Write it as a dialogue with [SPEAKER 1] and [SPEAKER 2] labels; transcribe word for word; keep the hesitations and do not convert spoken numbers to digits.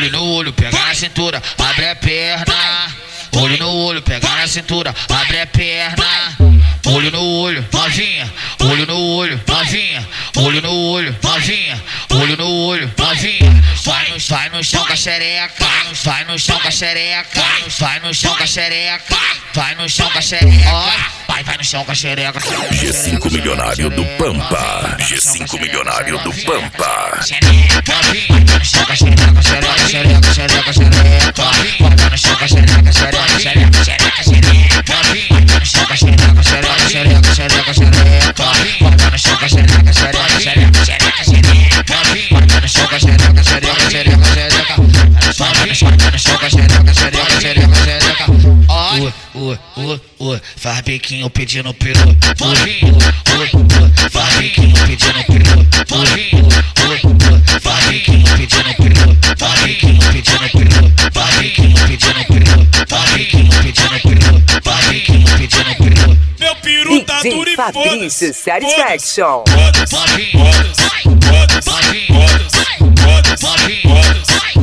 [SPEAKER 1] Olho no olho, pega na cintura, abre a perna. Olho no olho, pega na cintura, abre a perna. Olho no olho, novinha. Olho no olho, novinha. Olho no olho, novinha. Olho no olho, novinha. Vai no, vai no chão com a xereca. Vai no chão com a xereca. Vai no chão com a xereca. Vai no chão com a xereca. Vai, vai no chão com a xereca.
[SPEAKER 2] G cinco milionário do Pampa. G cinco milionário do Pampa.
[SPEAKER 1] Vai no chão com a xereca, xereca, xereca, xereca, xereca. Vai no chão com a xereca, xereca, xereca, xereca, xereca. Vai no chão com a xereca, xereca, xereca, xereca, xereca. Vai no chão com a xereca, xereca, xereca, xereca, xereca. Vai no chão com a xereca, xereca, xereca, xereca. Vai no chão com a xereca, xereca, xereca, xereca. Oi, oi, oi, oi, faz biquinho pedindo peru. Oi, oi, oi, faz biquinho pedindo peru. Oi, oi, oi, faz biquinho pedindo peru. Faz biquinho pedindo peru. Faz biquinho pedindo peru. Faz biquinho pedindo peru. Faz biquinho pedindo peru.
[SPEAKER 3] Meu peru tá duro e
[SPEAKER 4] Fabrício Satisfaction.
[SPEAKER 3] Foda-se, foda-se, foda-se, foda-se, foda-se, foda-se.